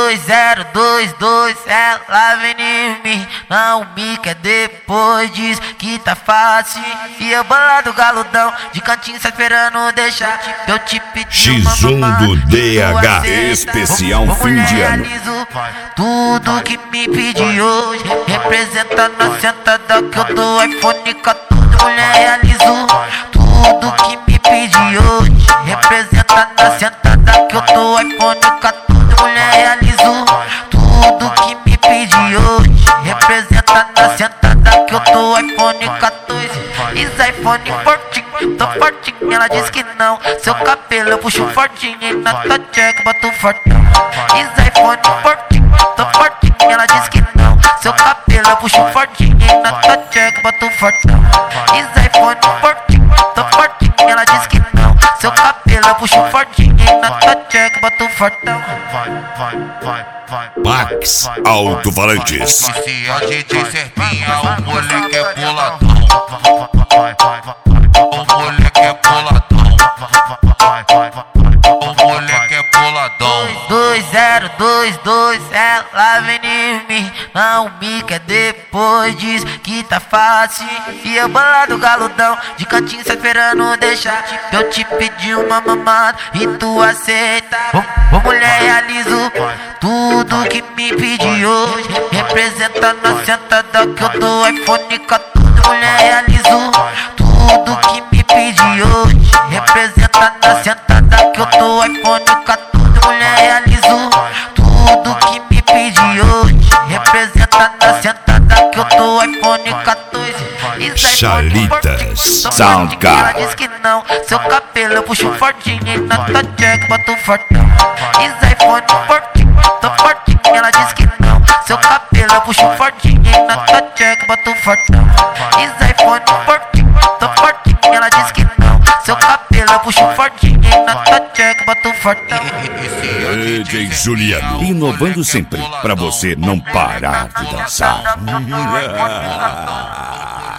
2022, ela vem em mim, não me quer depois diz que tá fácil. E eu bolado galudão, de cantinho só esperando deixar eu te pedir uma X1 do DH, especial fim de ano. Tudo que me pedi hoje, representa na sentada que eu dou iPhone 14, mulher realizou. Tudo que me pedi hoje, representa na sentada que eu dou iPhone 14, mulher realizou. Tudo que me pedi hoje, representa na sentada que eu dou iPhone 14. Is iPhone fortinho, tô fortinho, ela diz que não. Seu cabelo eu puxo fortinho e na tua check boto fortão. Is iPhone fortinho, tô fortinho, ela diz que não. Seu cabelo eu puxo fortinho e na tua check boto fortão. Is iPhone fortinho, tô fortinho, ela diz que não. Seu cabelo eu puxo fortinho e na tua check boto fortão. Max Alto-Falantes. Policial DJ Serpinha, o moleque é boladão. O moleque é boladão. O moleque é boladão. 2022, ela vem em mim, não me quer depois diz que tá fácil. E eu bolado galudão, de cantinho só esperando deixar eu te pedir uma mamada e tu aceita. Ô mulher realizo tudo que me pedi hoje, representa na sentada que eu dou iPhone 14, mulher realizo tudo que me pedi hoje, representa na sentada que eu dou iPhone 14, mulher realizou. Tudo que me pedi hoje, representa na sentada que eu dou iPhone 14. Chalitas Soundcar. Ela diz que não, seu cabelo eu puxo fortinho e na tua check boto fortão. Is iPhone fortinho, tô fortinho, ela diz que não. Seu cabelo eu puxo fortinho e na tua check boto fortão. Is iPhone fortinho, tô fortinho, ela diz que não. Seu cabelo eu puxo fortinho e na tua check boto fortão. DJ Juliano, inovando sempre pra você não parar de dançar.